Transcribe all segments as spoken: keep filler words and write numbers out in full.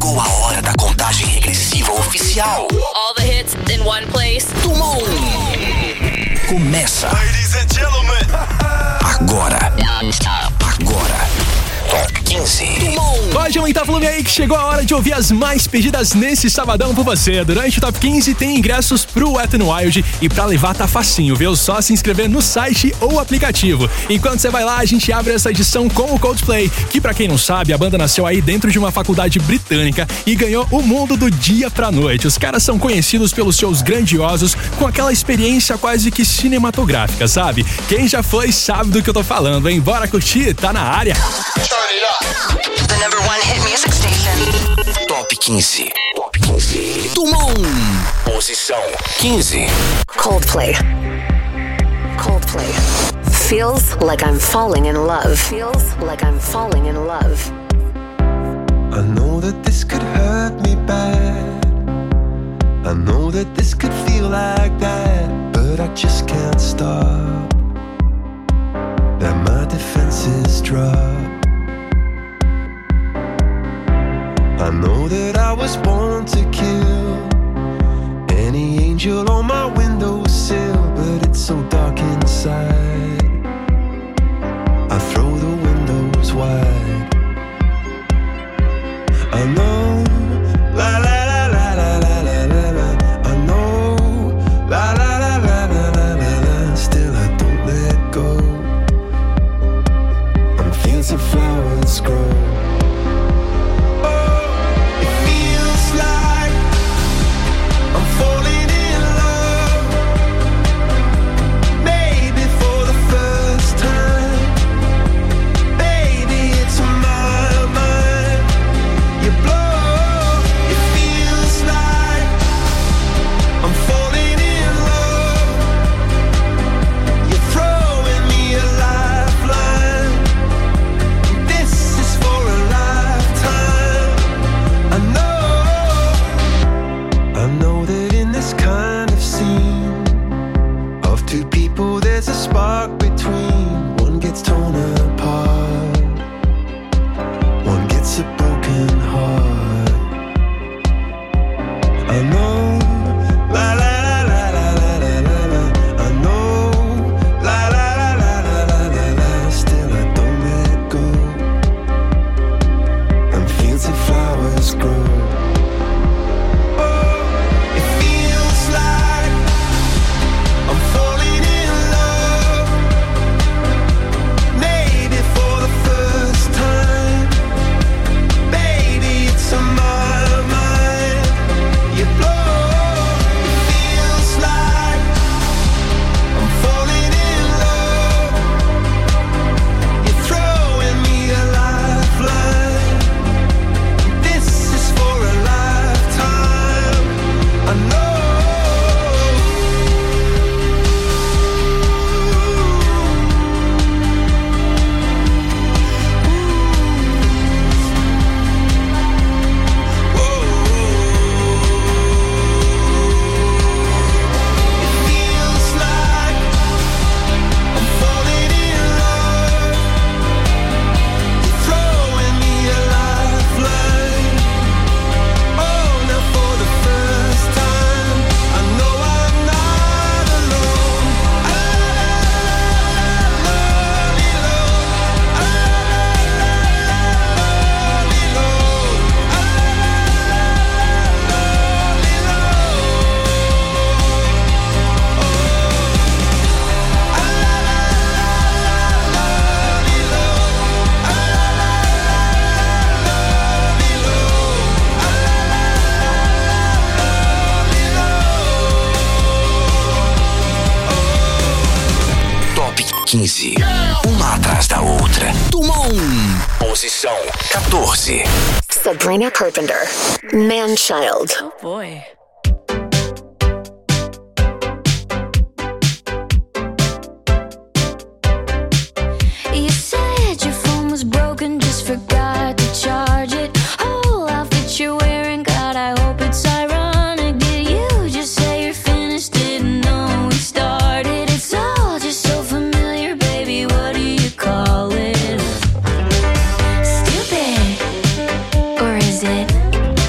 Chegou a hora da contagem regressiva oficial. All the hits in one place. Tumon. Começa. Ladies and gentlemen. Agora. Agora. Top quinze. Pode aumentar o volume aí que chegou a hora de ouvir as mais pedidas nesse sabadão por você. Durante o Top quinze tem ingressos pro Wet n Wild e pra levar tá facinho, viu? Só se inscrever no site ou aplicativo. Enquanto você vai lá, a gente abre essa edição com o Coldplay, que pra quem não sabe, a banda nasceu aí dentro de uma faculdade britânica e ganhou o mundo do dia pra noite. Os caras são conhecidos pelos shows grandiosos, com aquela experiência quase que cinematográfica, sabe? Quem já foi sabe do que eu tô falando, hein? Bora curtir, tá na área. The number one hit music station. Top quinze. Top quinze. Tumon. Posição quinze. Coldplay. Coldplay. Feels like I'm falling in love. Feels like I'm falling in love. I know that this could hurt me bad. I know that this could feel like that, but I just can't stop. That my defenses drop. I know that I was born to kill any angel on my windowsill, but it's so dark inside. I throw the windows wide. I know, la la la la la la la la la. I know, la la la la la la la la. Still I don't let go. And fields of flowers grow. quinze. Uma atrás da outra. Tumon. Posição quatorze. Sabrina Carpenter. Man-Child. Oh boy. You said your phone was broken, just forgot to charge it. Whole outfit you're wearing, God, I hope it's ironic. Did you just say you're finished? Didn't know we started. It's all just so familiar, baby. What do you call it? Stupid, or is it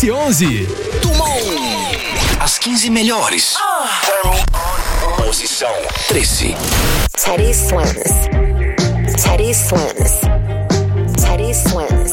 e onze. Tumon. As quinze melhores. Posição treze. Teddy Swims. Teddy Swims. Teddy Swims.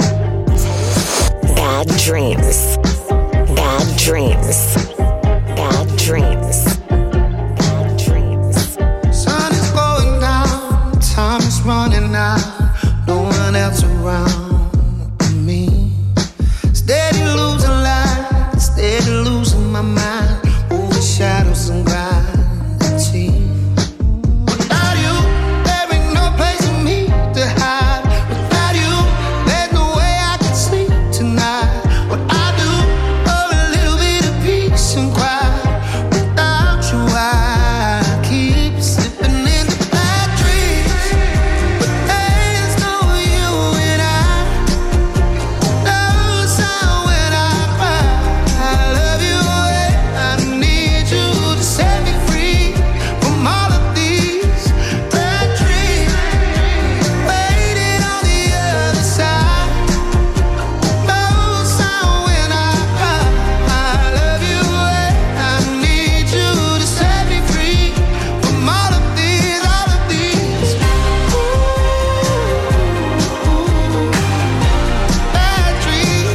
Bad dreams. Bad dreams. Bad dreams. Bad dreams. Sun is going down. Time is running out. No one else around me. Steady losing light. Steady losing my mind. Over shadows and gravity. Without you, there ain't no place for me to hide. Without you, there's no way I can sleep tonight. What I do for a little bit of peace and quiet. Without you, I keep slipping into bad dreams. But there's no you and I. No sound when I cry. I love you and I need you to set me free from all of these bad dreams. Waiting on the other side. No sound when I cry. I love you and I need you to set me free from all of these, all of these bad dreams.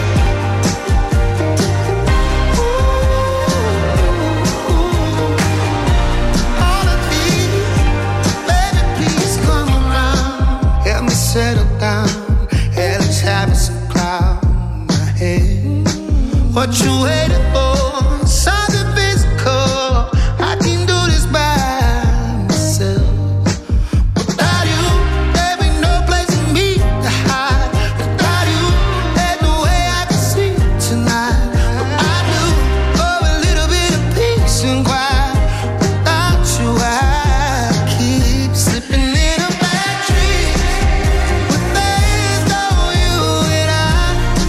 All of these, baby, please come around. Help me settle down. Hell is having some cloud in my head. What you waiting for? Something physical. I can do this by myself. Without you, there ain't no place for me to hide. Without you, there's no way I can sleep tonight. What I do for a little bit of peace and quiet. Without you, I keep slipping into bad dreams. But there's no you and I.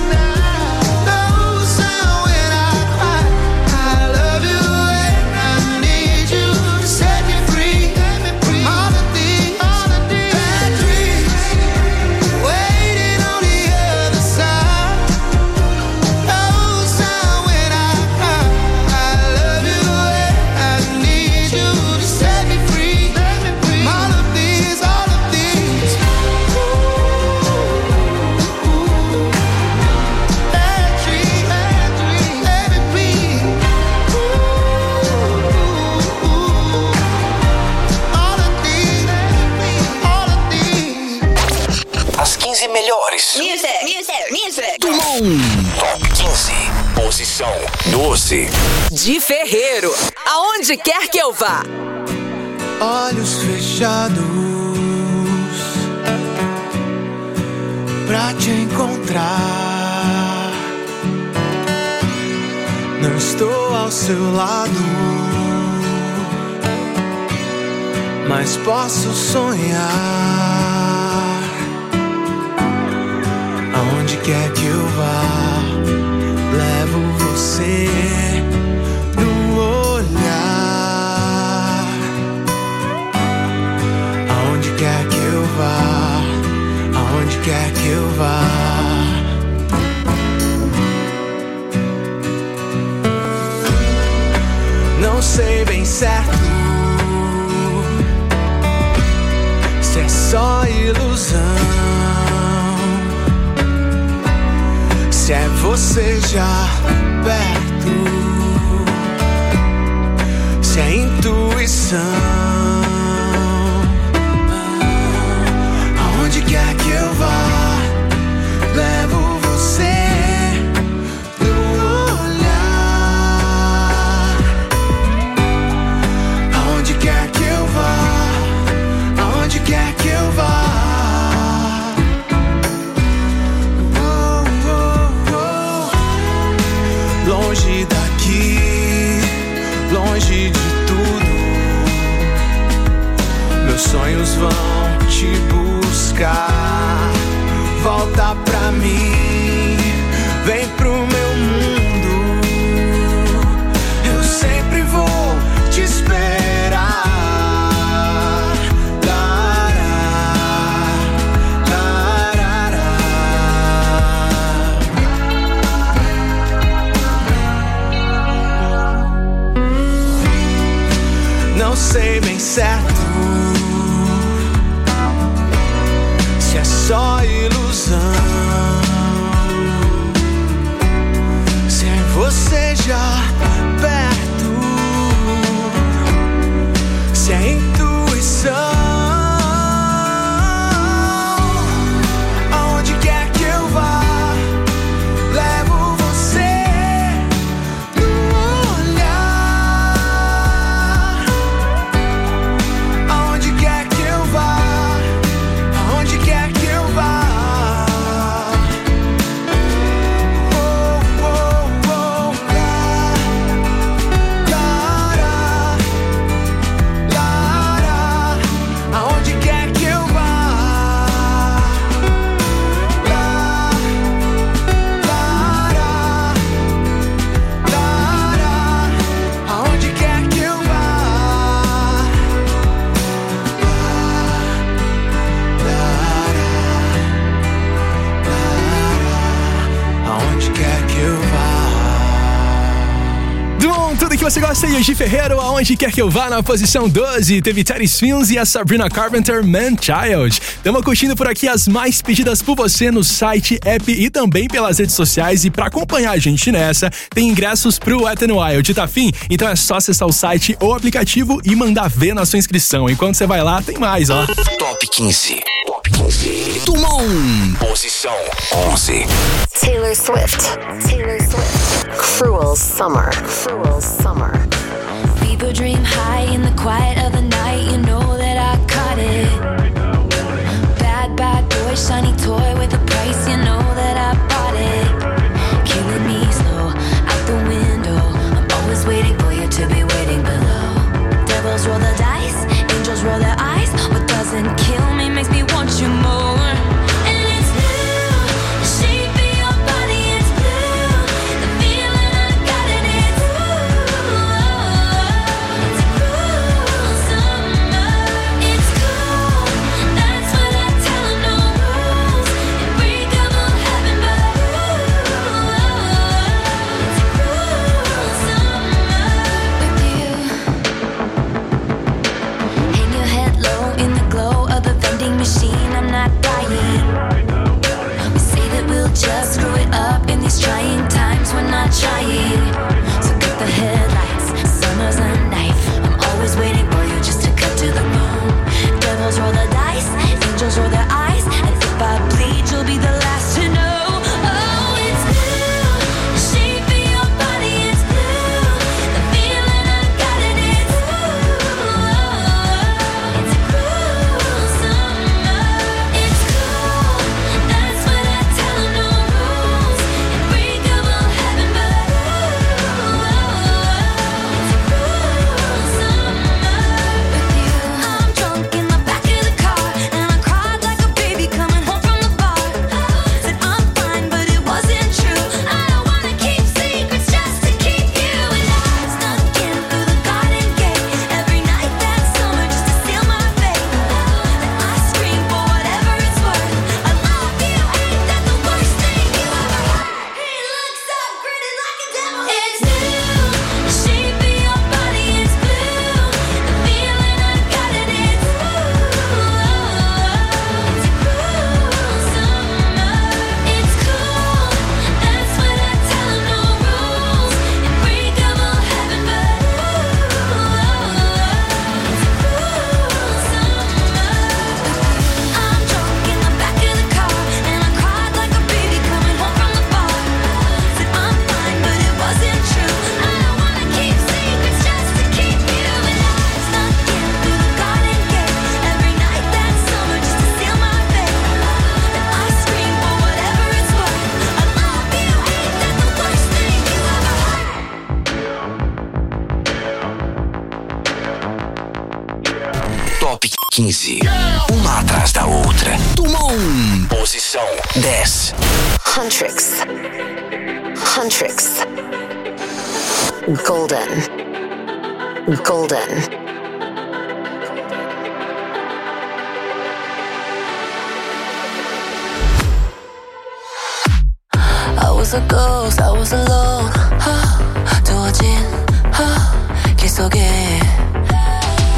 No sound when I cry. I love you and I need you to set me free from all of these, all of these bad dreams. Waiting on the other side. No sound when I cry. I love you and I need you to set me free from all of these, all of these bad dreams, bad dreams, baby, please. All of these, all of these. As quinze melhores. Music, music, music. Tumon. Top quinze. Posição doze. De Ferreiro, aonde quer que eu vá. Olhos fechados pra te encontrar. Não estou ao seu lado, mas posso sonhar. Aonde quer que eu vá, levo você no olhar. Aonde quer que eu vá, aonde quer que eu vá. Não sei bem certo se é só ilusão, se é você já perto, se é intuição. Aonde quer que eu vá, levo você no olhar. Aonde quer que eu vá, aonde quer que eu vá. Longe daqui, longe de tudo, meus sonhos vão te buscar. Volta pra mim, vem pro meu mundo. Eu sempre vou te esperar. Lará, lará. não sei bem certo se é só ilusão, se é você já perto, se é intuição. Aonde quer que eu vá, levo você no olhar. Aonde quer que eu vá, aonde quer que eu vá. Oh, oh, oh, lá, lá, lá, lá, aonde quer que eu vá. Aonde quer que eu vá, aonde quer que eu vá. Bom, tudo que você gosta aí, Gi Ferreiro, aonde quer que eu vá, na posição doze, teve Teddy Swims e a Sabrina Carpenter, Man Child. Tamo curtindo por aqui as mais pedidas por você no site, app e também pelas redes sociais. E pra acompanhar a gente nessa, tem ingressos pro Wet n Wild, tá afim? Então é só acessar o site ou aplicativo e mandar ver na sua inscrição. Enquanto você vai lá, tem mais, ó. Top quinze. Top quinze. Turma um. Posição onze. Taylor Swift. Taylor Swift. Cruel Summer. Cruel Summer. People dream high in the quiet of the night. You know that I caught it. Bad, bad boy, shiny toy with a price. You know that I bought it. Killing me slow, out the window. I'm always waiting for you to be waiting below. Devils roll the dice, angels roll their eyes. What doesn't kill me makes me want you more. And it's blue, the shape of your body is blue. The feeling I got in it, ooh. It's a cruel summer. It's cool, that's what I tell 'em, no rules. Unbreakable heaven, but ooh, it's a cruel summer with you. Hang your head low in the glow of the vending machine. I'm not dying. We say that we'll just screw it up in these trying times. We're not trying. So cut the headlights. Summer's a knife. I'm always waiting for you just to cut to the bone. Devils roll the dice. Angels roll their eyes. And if I bleed, you'll be the last to know. Oh, it's blue. The shape of your body is blue. The feeling I got in it, ooh. It's a cruel summer. It's cool, that's what I tell 'em, no rules. Unbreakable heaven, but ooh, it's a cruel summer with you. I'm drunk in the back of the car, and I cried like a baby coming home from the bar. Said I'm fine, but it wasn't true. I don't wanna keep secrets just to keep you. And I snuck in through the garden gate every night that summer just to seal my fate. Then I scream for whatever it's worth. I love you, ain't that the worst thing you ever heard? He looks up, grinning like a devil. It's blue, the shape of your body is blue. The feeling I got in it, ooh. It's a cruel summer. It's cool, that's what I tell 'em, no rules. Unbreakable heaven, but ooh, it's a cruel summer. I'm drunk in the back of the car, and I cried like a baby coming home from the bar. Said I'm fine, but it wasn't true. I don't wanna keep secrets just to keep you. And I snuck in through the garden gate every night that summer just to seal my fate. Then I scream for whatever it's worth. I love you, ain't that the worst thing you ever heard? Top quinze. Uma atrás da outra. Turma um. Posição dez. Huntrix. Huntrix. Golden. Golden. I was a ghost, I was alone. 두어진 길 속에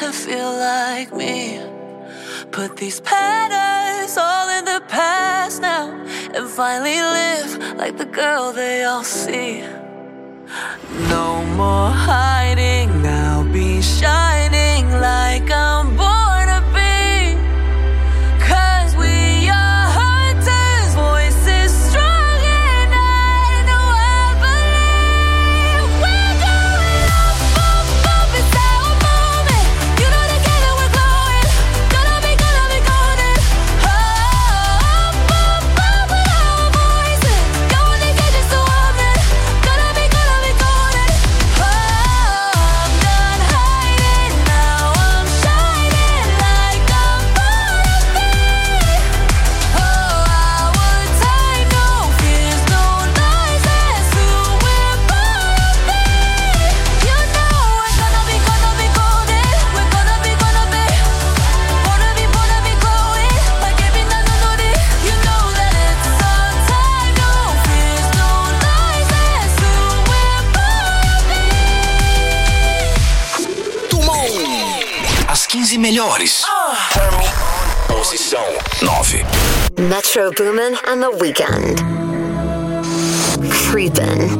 wanna feel like me. Put these patterns all in the past now, and finally live like the girl they all see. No more hiding, I'll be shining like I'm born to be. Cause we are hunters, voices strong, and I know I believe we're going up, up, up, it's our moment. You know together we're glowing, gonna be, gonna be golden. Up, up, up with our voices, going to get just a woman, gonna be, gonna be golden. Oh, I'm done hiding, now I'm shining like I'm born to be. Oh, our time, no fears, no lies, that's who we're born to be. You know we're gonna be, gonna be golden, we're gonna be, gonna be, born to be, born to be glowing, like every night no notice. You know that it's our time, no fears, no lies, that's who we're born to be. Tumon. As quinze melhores. Posição nove. Metro Boomin and The Weeknd. Creepin'.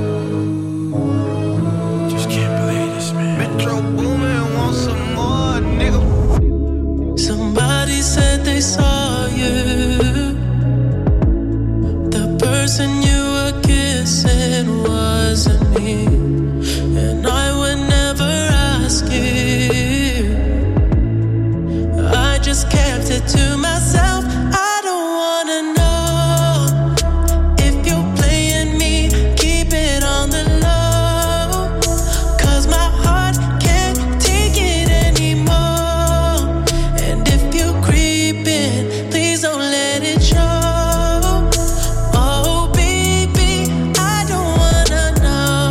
Just can't believe this, man. Metro Boomin, want some more, nigga. Somebody said they saw you. The person you were kissing wasn't me, and I would never ask you. I just kept it to myself. I don't wanna know if you're playing me. Keep it on the low, 'cause my heart can't take it anymore. And if you creeping, please don't let it show. Oh baby, I don't wanna know.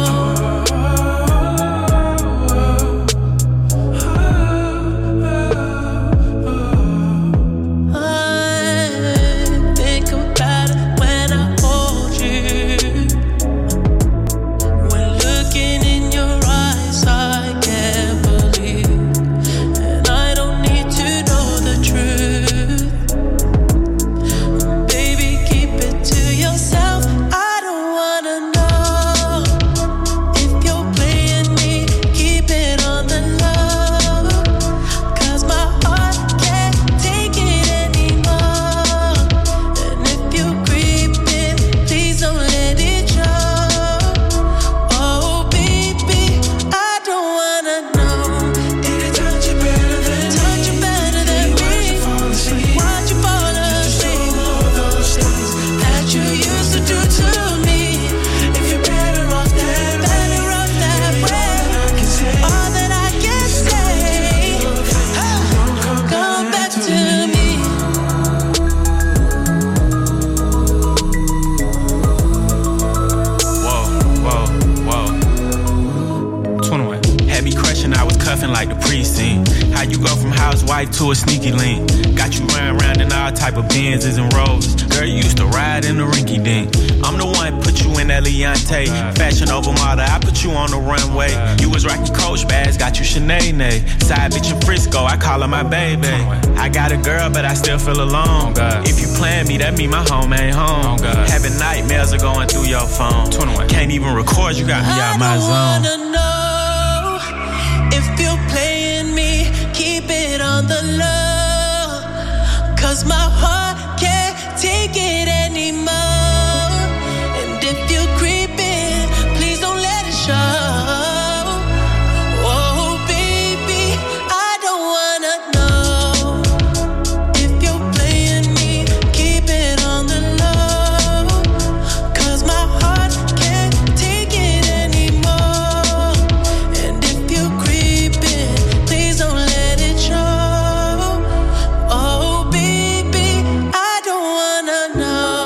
I think about it when I hold you. When looking in your eyes, I can't believe, and I don't need to know the truth. Baby, keep it to yourself. I don't wanna know if you're playing me. Keep it on the low, 'cause my heart can't take it anymore. And if you creeping, please don't let it show. Oh baby, I don't wanna know. Did it touch you better than me? Touch you better than me? Why'd you fall asleep? Those things that you used to do to me. If you're better off that better off that way. All that I can say, come back to me. Whoa, whoa, whoa. twenty-one. Had me crushing, I was cuffing like the precinct. How you go from housewife to a sneaky link? Got you running around in all type of Benzes and Rolls. Girl, you used to ride in the rinky dink. I'm the one put you in that Leontay. Fashion over model, I put you on the runway. You was rocking Coach bags, got you Sinead. Side bitch in Frisco, I call her my baby. I got a girl, but I still feel alone. If you plan me, that mean my home ain't home. Having nightmares are going through your phone. Can't even record, you got me out my I zone. don't wanna know if you're playing me. Keep it on the low, 'cause my heart can't take it anymore. And if you're creeping, please don't let it show. Oh baby, I don't wanna know if you're playing me. Keep it on the low, 'cause my heart can't take it anymore. And if you're creeping, please don't let it show. Oh baby, I don't wanna know.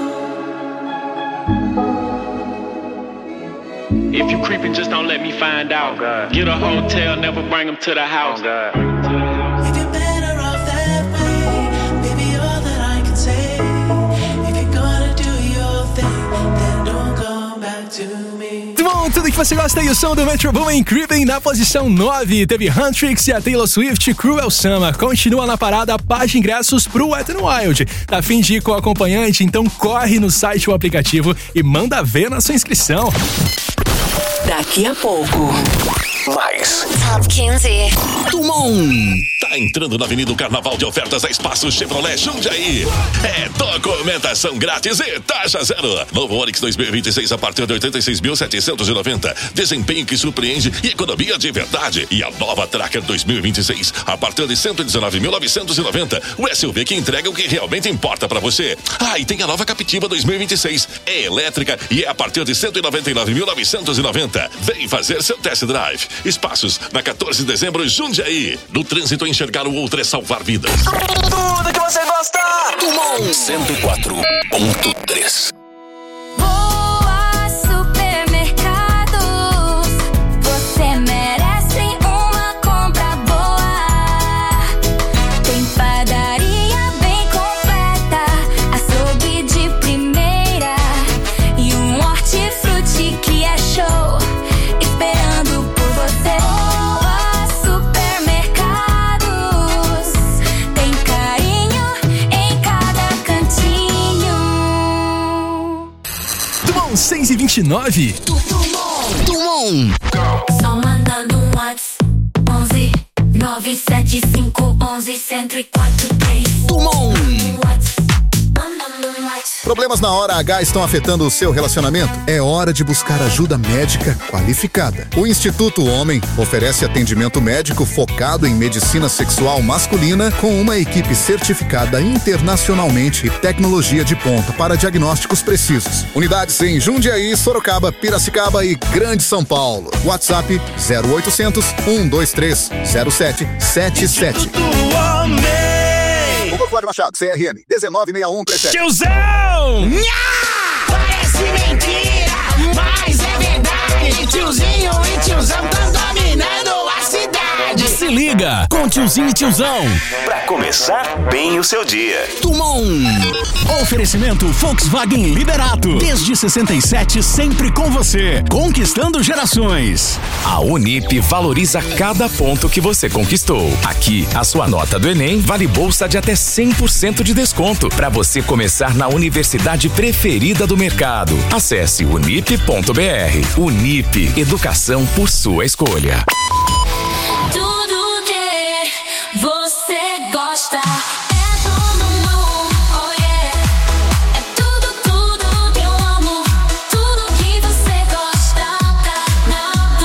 If you creeping, just don't let me find out. Get a hotel, never bring them to the house. If you're better off that way, baby, all that I can say. If you're gonna do your thing, then don't come back to me. De volta daqui que você gosta aí, o som do Metro Boomin Creeping na posição nove. Teve Huntrix e a Taylor Swift, Cruel Summer. Continua na parada, página ingressos pro Wet n Wild. Tá a fim de ir com o acompanhante? Então corre no site ou aplicativo e manda ver na sua inscrição. Daqui a pouco, Mais Top quinze. Tumon. Tá entrando na Avenida Carnaval de Ofertas da Espaço Chevrolet Jundiaí. É documentação grátis e taxa zero. Novo Onix dois mil e vinte e seis a partir de oitenta e seis mil setecentos e noventa. Desempenho que surpreende e economia de verdade. E a nova Tracker dois mil e vinte e seis a partir de cento e dezenove mil novecentos e noventa. O S U V que entrega o que realmente importa pra você. Ah, e tem a nova Captiva dois mil e vinte e seis. É elétrica e é a partir de cento e noventa e nove mil novecentos e noventa. Vem fazer seu test drive. Espaços na quatorze de dezembro, Jundiaí. No trânsito, enxergar o outro é salvar vidas. tudo que você gosta. Tumon cento e quatro ponto três. Boa Supermercados, você merece uma compra boa. Tem padaria bem completa, açougue de primeira e um hortifruti que é show, esperando por você. Boa Supermercados, tem carinho em cada cantinho. Tumon seis e vinte e nove. Tumon. Só mandando um WhatsApp onze nove sete cinco onze cento e quatro três. Tumon. Problemas na hora H estão afetando o seu relacionamento? É hora de buscar ajuda médica qualificada. O Instituto Homem oferece atendimento médico focado em medicina sexual masculina com uma equipe certificada internacionalmente e tecnologia de ponta para diagnósticos precisos. Unidades em Jundiaí, Sorocaba, Piracicaba e Grande São Paulo. WhatsApp zero oitocentos, cento e vinte e três, zero sete sete sete. Doutor Cláudio Machado, C R M dezenove sessenta e um trinta e sete. Tiozão! Nha! Parece mentira, mas é verdade. Tiozinho e tiozão tão dominando a cidade. Se liga com Tiozinho e Tiozão. Pra começar bem o seu dia. Tumon. Oferecimento Volkswagen Liberato. Desde sessenta e sete, sempre com você. Conquistando gerações. A Unip valoriza cada ponto que você conquistou. Aqui, a sua nota do Enem vale bolsa de até cem por cento de desconto para você começar na universidade preferida do mercado. Acesse unip ponto br. Unip, educação por sua escolha. Tudo que você gosta é do Tumon, oh yeah. É tudo, tudo que eu amo. Tudo que você gosta tá na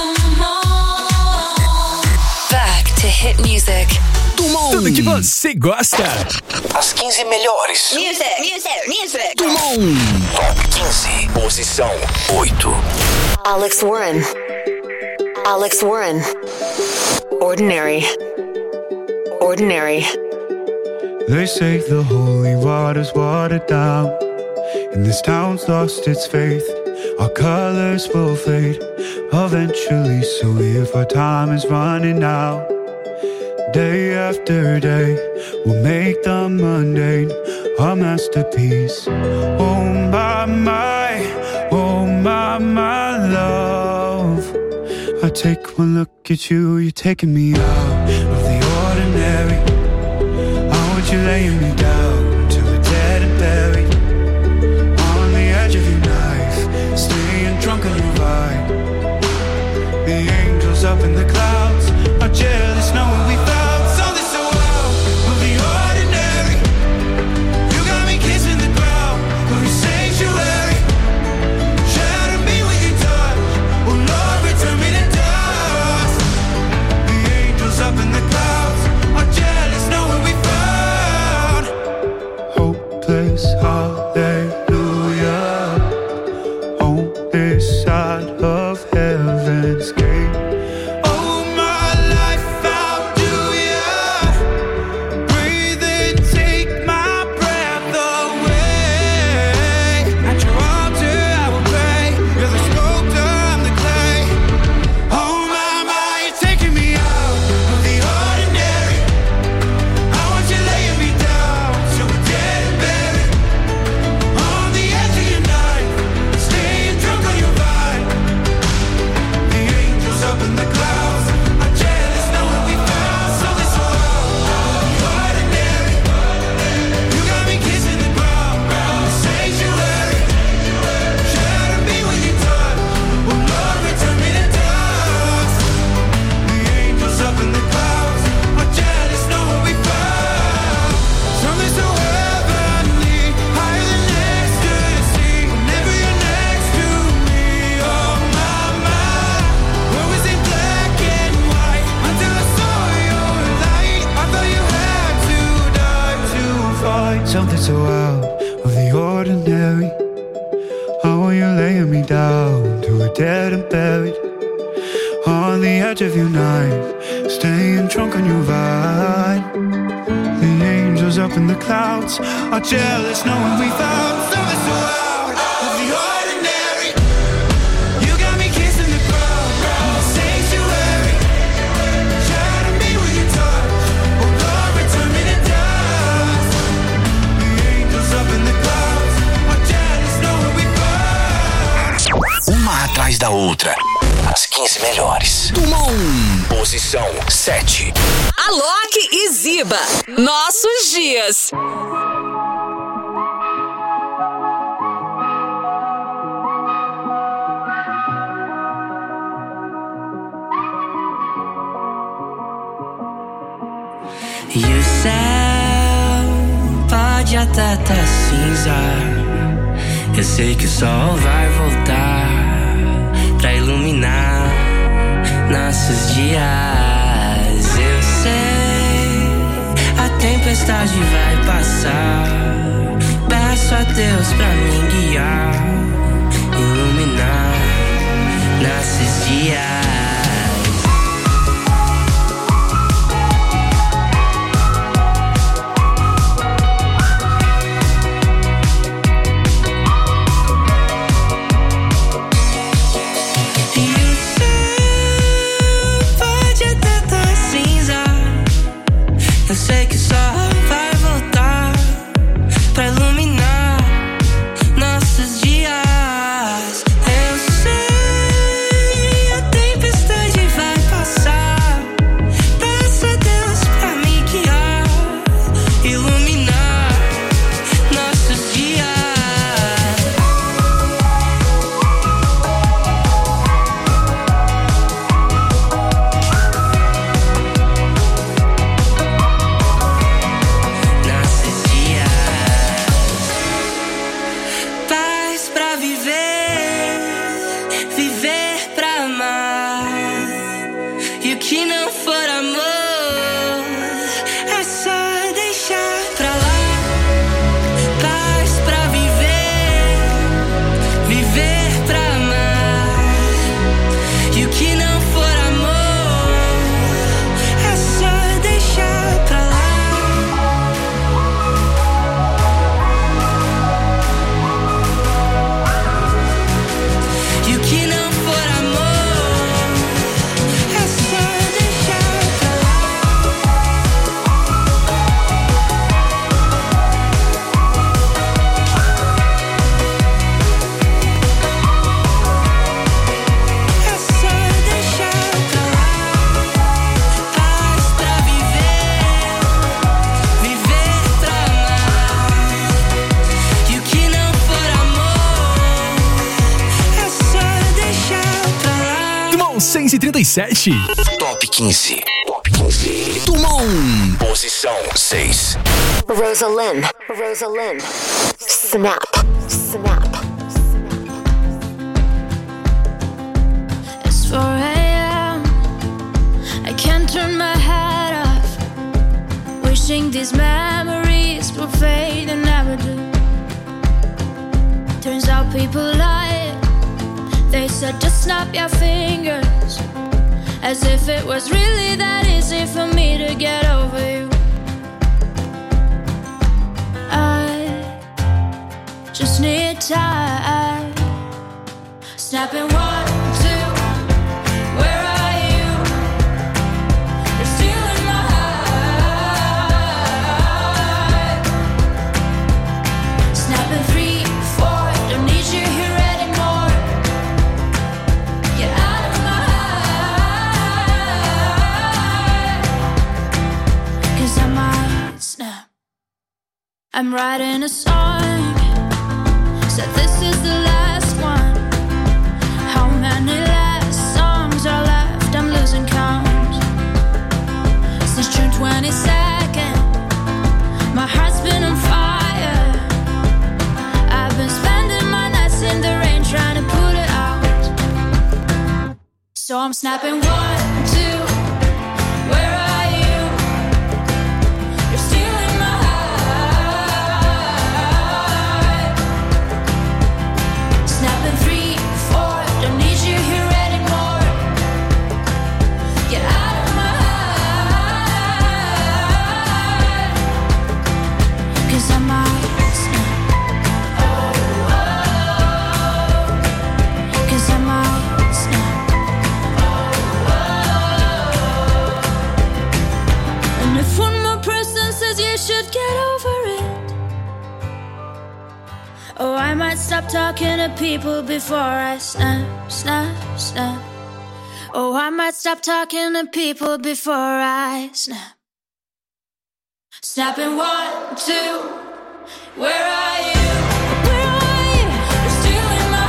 Tumon. Back to hit music. Tumon. Tudo que você gosta. As quinze melhores. Music, music, music. Tumon. Top quinze. Posição oito. Alex Warren. Alex Warren. Ordinary. Ordinary. They say the holy water's watered down, and this town's lost its faith. Our colors will fade eventually, so if our time is running out, day after day, we'll make the mundane our masterpiece. Oh my, my, oh my, my love. I take one look at you, you're taking me out of the ordinary. I want you laying me down till we're dead and buried, on the edge of your knife, staying drunk on your vibe. The angels up in the clouds are jealous knowing we found something so out of the ordinary. You got me kissing the ground of your sanctuary. Shatter me with your touch, oh Lord, return me to dust. The angels up in the clouds are jealous knowing we found hopeless hallelujah on this side of heaven's gate. Oh, my life found you, yeah. Breathe in, take my breath away. At your altar I will pray. You're the sculptor, I'm the clay. Oh, my, my, you're taking me out of the ordinary. I want you laying me down so we're dead and buried, on the edge of your knife, staying drunk on your vine. on the edge of your knife, staying drunk on your vine. The angels up in the clouds are jealous knowing we found something so out of the ordinary. You got me kissing the ground, sanctuary. Shadow me with your touch, oh Lord, return me to dust. The angels up in the clouds are jealous knowing we found. Uma atrás da outra, as quinze melhores. Dumont. Posição sete. Alok e Ziba, nossos dias. E o céu pode até tá cinza. Eu sei que o sol vai voltar pra iluminar nossos dias. Eu sei, a tempestade vai passar. Peço a Deus pra me guiar, iluminar nossos dias. Eu sei que só vai voltar pra iluminar nossos dias. Eu sei, a tempestade vai passar. Peço a Deus pra me guiar, iluminar nossos dias. seis e trinta e sete. Top quinze. Top quinze. Dumont. Posição seis. Rosalind. Rosalind. Snap. Snap. It's four a.m. I can't turn my head off. Wishing these memories will fade and never do. Turns out people lie. They said just snap your fingers, as if it was really that easy for me to get over you. I just need time. Snapping one, two, where are you? You're stealing my heart. Snapping three, four, don't need you here anymore. Get out of my heart, 'cause I might snap. I'm writing a song, said this is the last one. How many last songs are left? I'm losing count. Since June twenty-second, my heart's been on fire. I've been spending my nights in the rain trying to put it out. So I'm snapping one, two, where are you? You're stealing my heart. Snapping three, four, don't need you here anymore. stop talking to people before I snap, snap, snap. Oh, I might stop talking to people before I snap. Snapping one, two, where are you? Where are you? You're still in my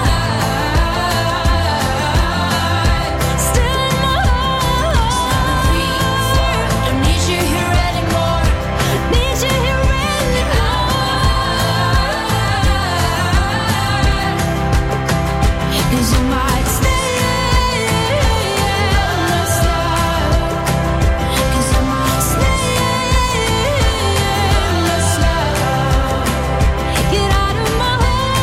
heart. Still in my heart. Three, four, don't need you here anymore. Need you here anymore. 'Cause you might stay in the slide. 'Cause you might stay in the slide. Get out of my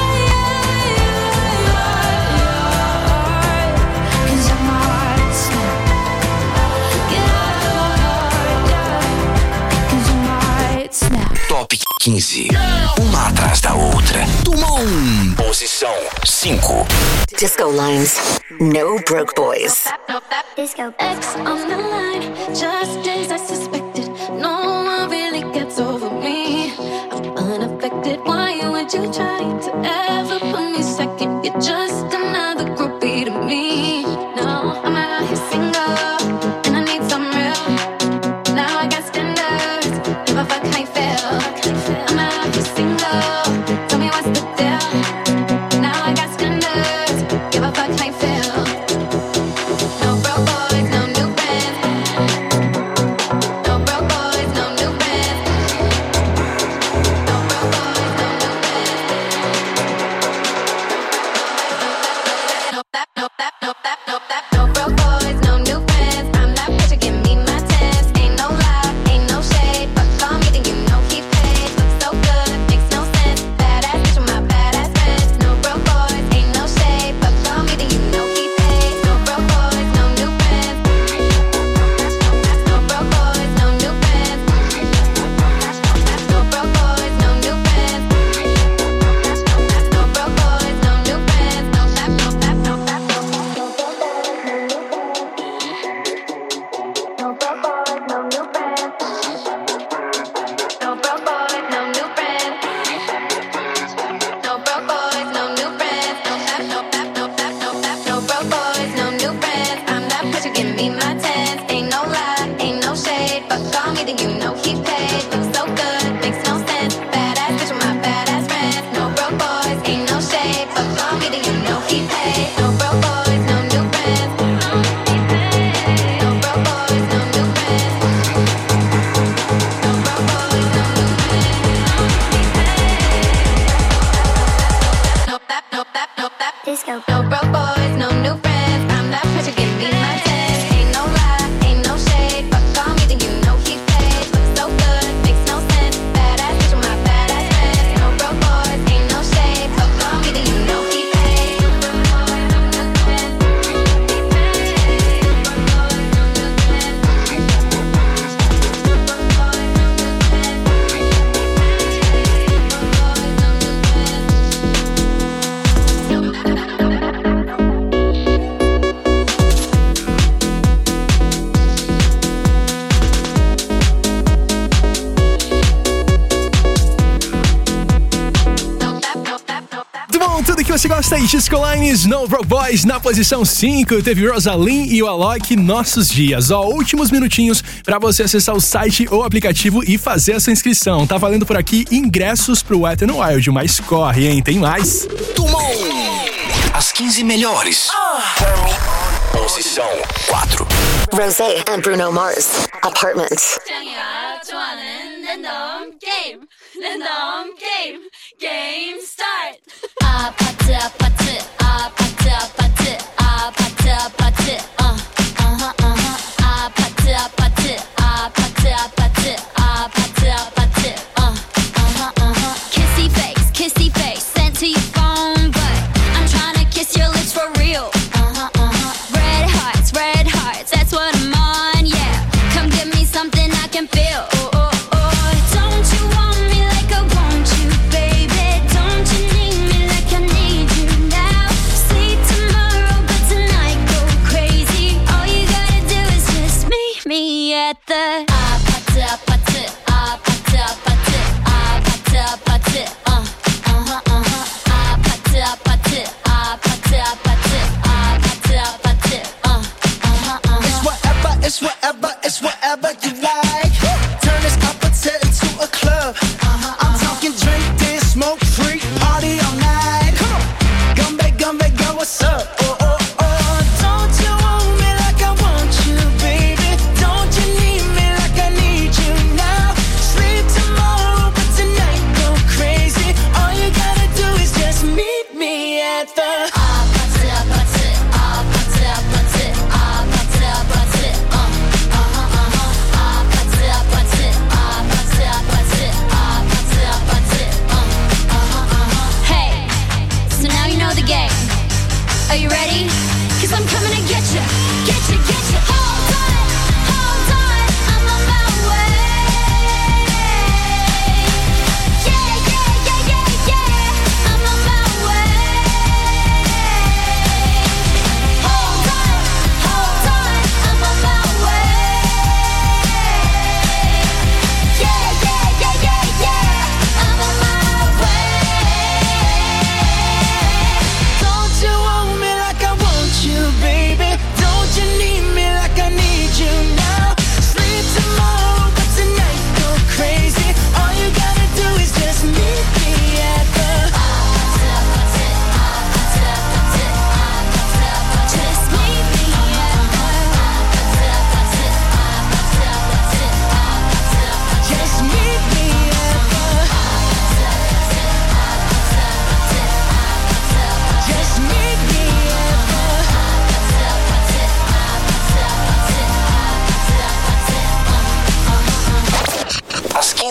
heart. 'Cause I might snap. Get out of my heart, yeah. 'Cause I might snap. Top quinze. Uma atrás da outra. Tumon. Posição cinco. Disco Lines. No Broke Boys. Disco X on the line, just as I suspected. No one really gets over me. I'm unaffected. Why would you try to ever put me second? You're just another groupie to me. No, I'm out here single, and I need some real. Now I got standards. Give a fuck how you feel. I'm out here single. Tell me what's the deal. Now I got standards. Give a fuck how you feel. No broke boys, no new bands. No broke boys, no new bands. No broke boys, no new bands. No that, no that, no that, no that. No broke boys, no new bands. I'm that bitch, give me my tens. Ain't no lie, ain't no shade. But call me, then you know he paid. Looks so good, makes no sense. Badass bitch with my badass friends. No broke boys, ain't no shade. But call me, then you know he paid. No broke boys, no new bands. No broke boys, no new bands. No broke boys, no new bands. No broke boys, no new bands. No that, no that, no that, no that. No broke boys, no new bands. No broke boys, no new bands. No broke boys, no new bands. No that, no that, no that, no that. No broke boys, no new bands. I'm that bitch, you give me my tens. Ain't no lie, ain't no shade. But call me, then you know he paid. Looks so good, makes no sense. Badass bitch with my badass friends. No broke boys, ain't no shade. But call me, then you know he paid. No broke boys, no new bands. No broke boys, no new bands. No broke boys, no new bands. No that, no that, no that. Disco. No broke boys, no new friends. I'm that bitch, you give me my tens. Ain't no lie, ain't no shade. But call me, then you know he paid. Looks so good, makes no sense. Badass bitch with my badass friends. No broke boys, ain't no shade. But call me, then you know he paid. No broke boys, no new friends. Muito bom, tudo que você gosta aí, Disco Lines, No Broke Boys, na posição cinco, teve Rosaline e o Alok, Nossos Dias. Ó, últimos minutinhos pra você acessar o site ou aplicativo e fazer essa inscrição. Tá valendo por aqui ingressos pro Wet n Wild, mas corre, hein, tem mais. Tumon. As quinze melhores. Posição quatro. Rosé and Bruno Mars. Apartment. 짱이야 좋아하는 랜덤 게임 랜덤 게임 게임 스타트 아파트 아파트 아파트 아파트 아파트 아파트 어 어허 어허 아파트 아파트 아파트 아파트 아파트 아파트 어 어허 어허 Kissy face kissy face sent to your phone but I'm trying to kiss your lips for real uh-huh uh-huh red hearts red hearts that's what I'm on yeah come give me something I can feel oh, oh, oh. Don't you want me like I want you baby don't you need me like I need you now sleep tomorrow but tonight go crazy all you gotta do is just meet me at the 아파트 아파트 아파트 아파트 아파트 아파트 어 어허 어허 아파트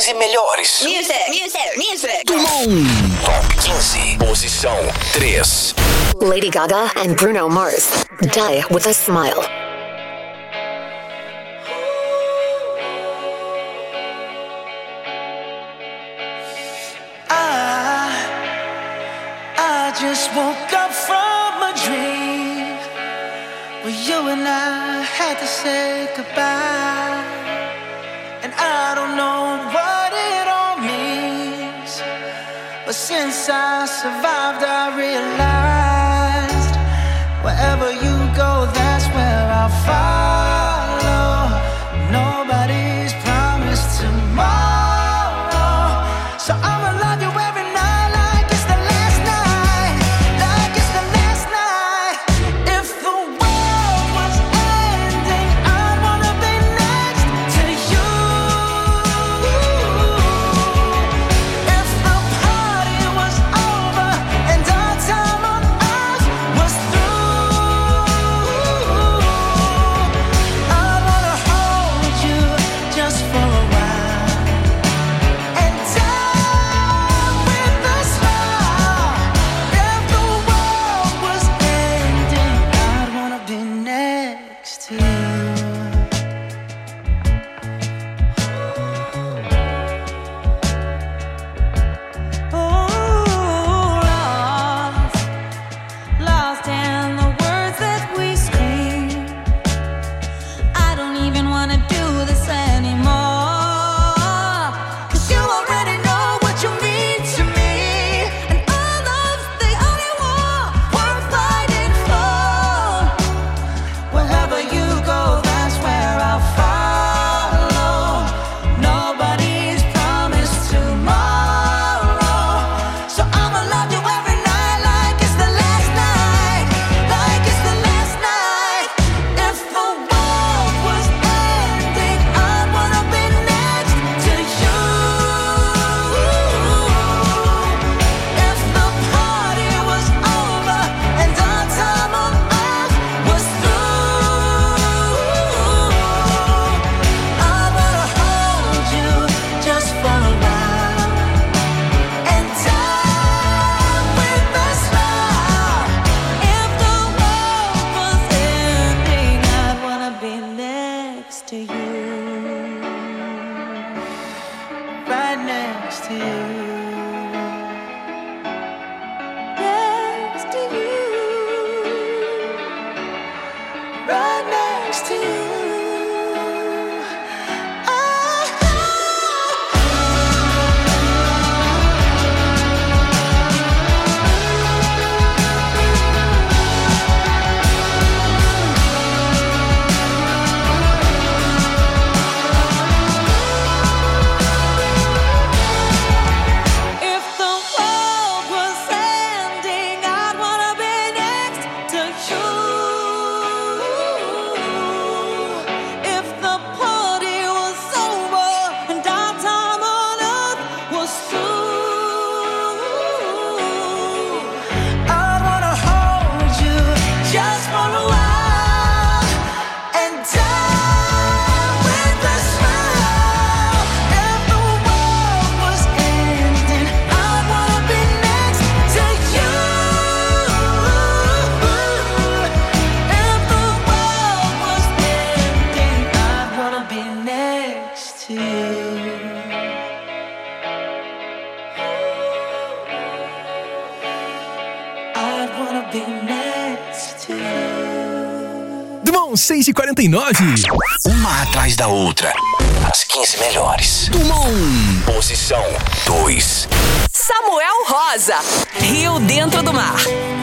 quinze melhores. Music, music, music. Top quinze, posição três. Lady Gaga and Bruno Mars. Die with a Smile. I, I just woke up from a dream where you and I had to say goodbye. And I don't know what it all means, but since I survived I realized wherever you go, that's where I'll follow. Nobody's promised tomorrow, so I'ma love you every night like it's the last night, like it's the last night. If the world was ending, I'd wanna be next to you. If the party was over and our time on earth was through, I'd wanna hold you just for a while and die with a smile. If the world was ending, I'd wanna be next to you. Oh, lost, lost in the words that we scream. I don't even wanna do this anymore, 'cause you already know what you mean to me, and all love's the only war worth fighting for. Wherever you go, that's where I'll follow. Nobody's promised tomorrow, so I'ma love you every night like it's the last night, like it's the last night. If the world was ending, I'd wanna be next to you. If the party was over and our time on earth was through, I'd wanna hold you just for a while and die with a smile. If the world was ending, I'd wanna be next to you, right next to you, next to you, right next to you. If the world was ending, I'd wanna be next to you. If the party was over and our time on earth was through, I'd wanna hold you just for a while and die with a smile. If the world was ending, I'd wanna be next to you. If the world was ending, I'd wanna be next to you. I'd wanna be next to you. Dumont, seis e quarenta e nove. Uma atrás da outra. As quinze melhores. Dumont. Posição dois. Samuel Rosa, Rio Dentro do Mar.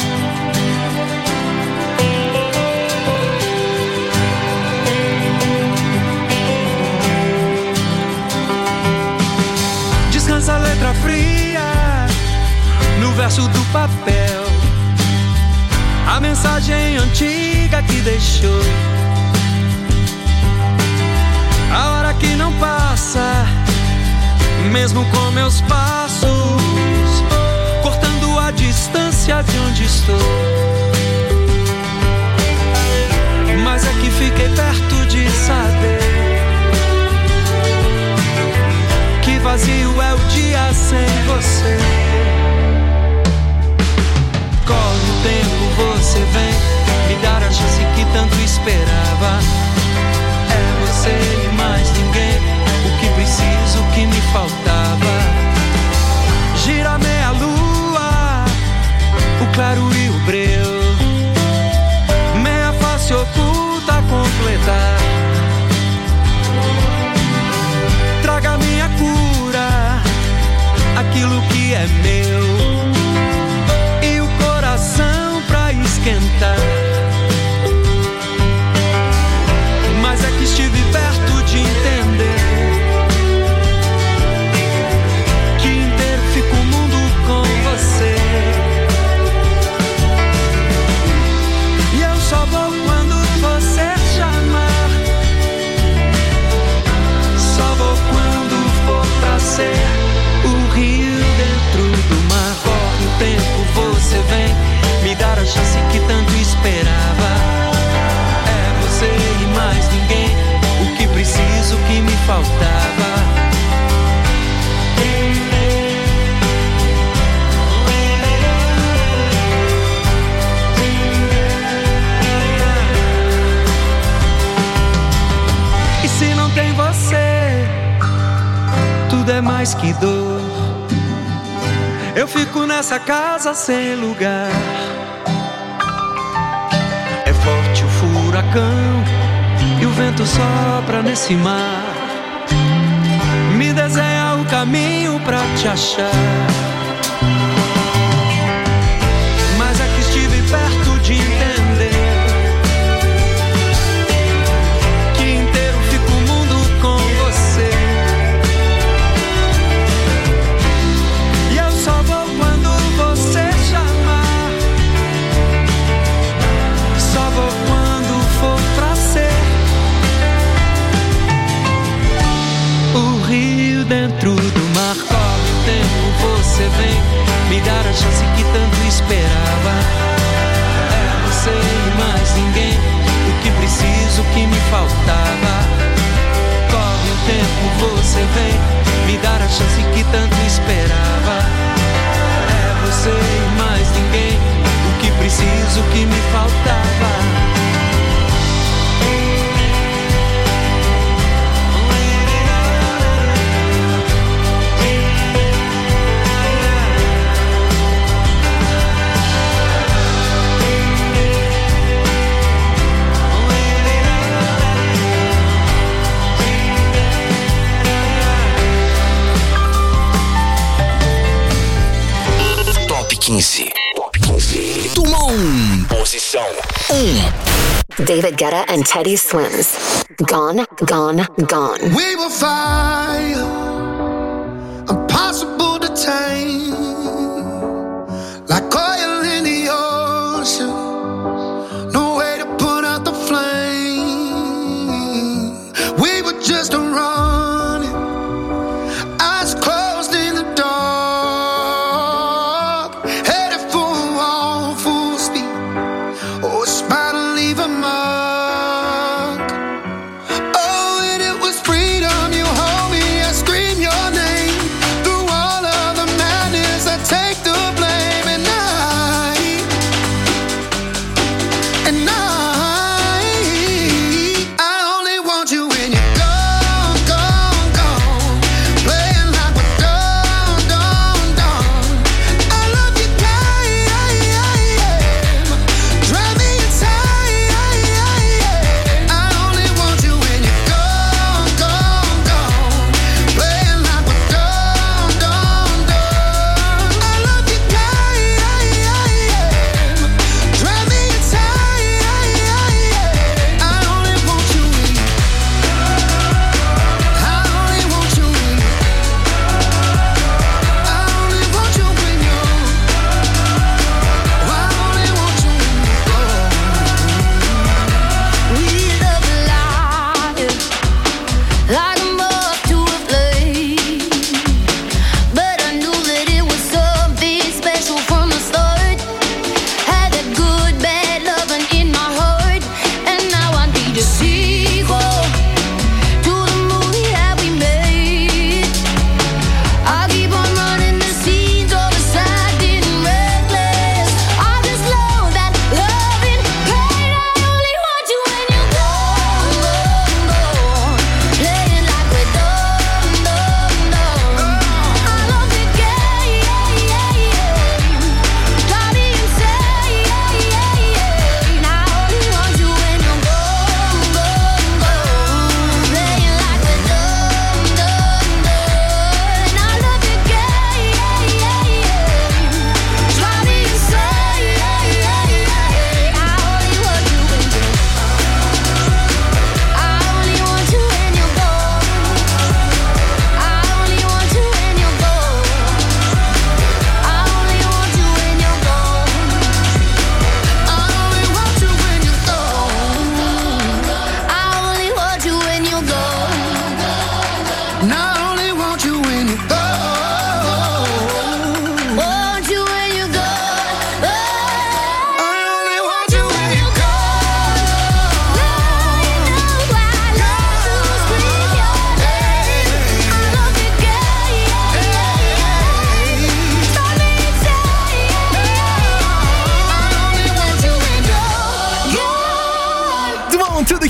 Descansa a letra fria no verso do papel, a mensagem antiga que deixou, a hora que não passa, mesmo com meus passos, cortando a distância de onde estou. Mas é que fiquei perto de saber que vazio afetar. Traga minha cura, aquilo que é meu, e o coração pra esquentar. Mas é que estive perto de entender que inteiro fica o mundo com você. E eu só vou quando você chamar, só vou quando for pra ser o rio dentro do mar. Corre o tempo, você vem me dar a chance que tanto esperava. É você e mais ninguém, o que preciso, o que me faltava. E se não tem você, tudo é mais que dor. Eu fico nessa casa sem lugar. É forte o furacão e o vento sopra nesse mar. Me desenha o caminho pra te achar. Mas é que estive perto de entender que inteiro fica o mundo com você. E eu só vou quando você chamar, só vou quando for pra ser o rio dentro do mar. Corre o tempo, você vem me dar a chance que tanto esperava. É você e mais ninguém, o que preciso, o que me faltava. Corre o tempo, você vem me dar a chance que tanto esperava. É você e mais ninguém, o que preciso, o que me faltava. quinze. Top quinze. Turma um. Posição um. David Guetta and Teddy Swims. Gone, gone, gone. We will fire, impossible to tame, like oil in the ocean, no way to put out the flame. We were just running, eyes closed in the dark, headed for a wall, full speed. Oh, a smile to leave a mark. Oh, and it was freedom. You hold me, I scream your name. Through all of the madness, I take the blame. And now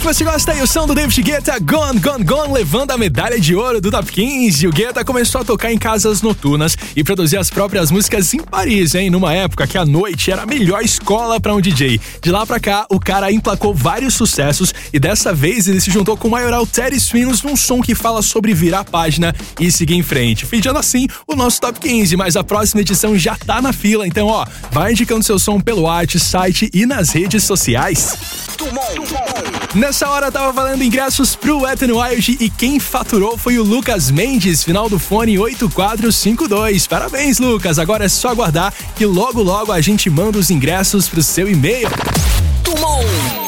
você gosta aí, o som do David Guetta, Gone, Gone, Gone, levando a medalha de ouro do Top quinze. O Guetta começou a tocar em casas noturnas e produzir as próprias músicas em Paris, hein? Numa época que a noite era a melhor escola pra um D J. De lá pra cá, o cara emplacou vários sucessos e dessa vez ele se juntou com o maioral Teddy Swims num som que fala sobre virar a página e seguir em frente. Fechando assim o nosso Top quinze, mas a próxima edição já tá na fila, então ó, vai indicando seu som pelo WhatsApp, site e nas redes sociais. Nessa hora tava valendo ingressos pro Wet n Wild e quem faturou foi o Lucas Mendes, final do fone oito quatro cinco dois. Parabéns, Lucas. Agora é só aguardar que logo logo a gente manda os ingressos pro seu e-mail. Tumon.